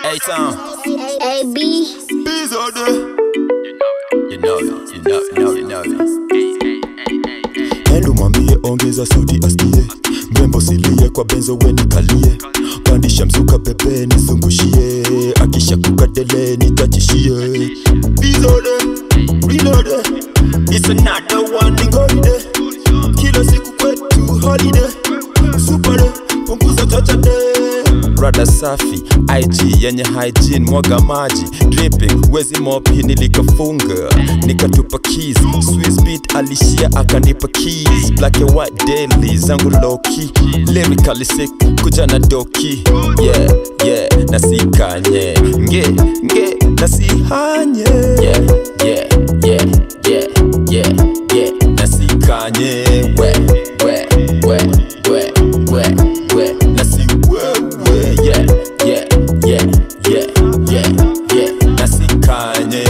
A-Town. A-B. Bees all day. You know. Endo mwambie ongeza sauti asikie, mrembo silie kwa benzo weni kalie, pandisha mzuka bebe nizungushie, akisha kukadele nitachishie. Bees all day. Reload it. It's another one. Ningoride, kila siku kwetu holiday, super day, punguza chacha day. Rada safi, IG yenye hygiene, mwaga maji dripping, wezi mopi nilikafunga, nikatupa keys, Swiss beat alishia akanipa keys, black and white daily zangu low key, lyrically sick kuja na doki, yeah, nasikanye, nge, nasihanye, yeah, nasikanye, we, nasikanye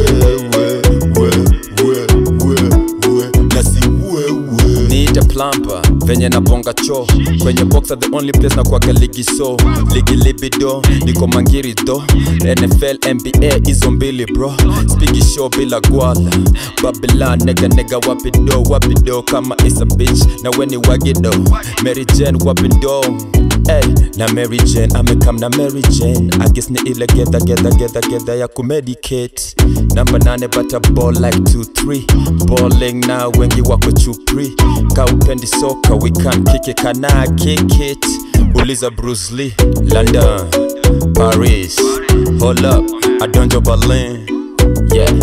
niite plumper venye na bonga cho kwenye box the only place na kuaga ligi so ligi libido niko mangiri do NFL NBA izo mbili bro spigi show bila gwala Babylon nega wapido kama is a bitch na weni wagido Mary Jane wapido. Hey, na Mary Jane, amekam na Mary Jane. I guess ni ile getha ya kumedicate. Number 9 but a ball like 2-3. Balling now wengi wako chupri. Ka upendi soka, we can't kick it, can I kick it? Uliza Bruce Lee, London, Paris. Hold up, I don't know Berlin. Yeah.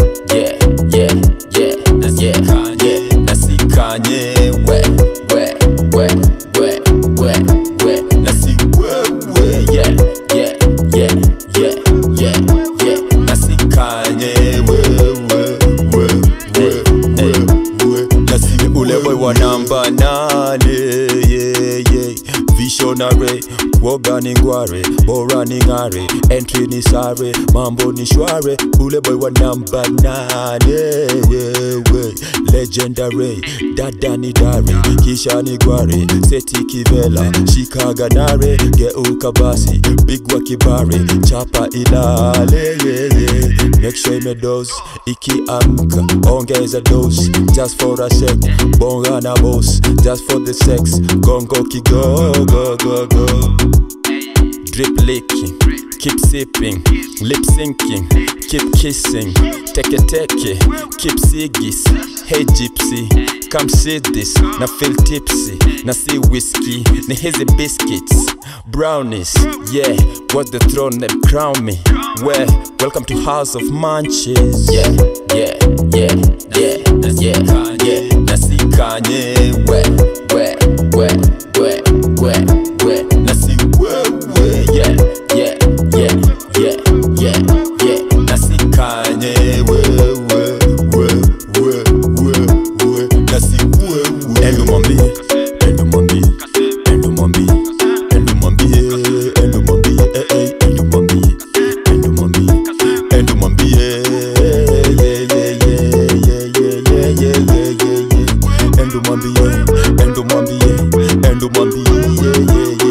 Nasikanye, we. Ule boy wa namba 8, visionary, kuoga ni ngware, bora ni ngare, entry ni sare, mambo ni shware. Ule boy wa namba 8, legendary, dada ni dare, kisha ni gware, seti kivela, shikaga nare, geuka basi, big wa kibare, chapa ilale, make sure imedose, ikiamka, ongeza dose, just for a sec, bonga na boss, just for the sex, gongo kigo, go. Drip licking, keep sipping, lip syncing, keep kissing, take it, keep sigis. Hey gypsy, come see this, na feel tipsy, na see whiskey, ni hizi biscuits, brownies, yeah, what's the throne that crown me, where, welcome to House of Munchies, yeah, nasikanye, we, nasikanye, Endo mwambie, endo mwambie,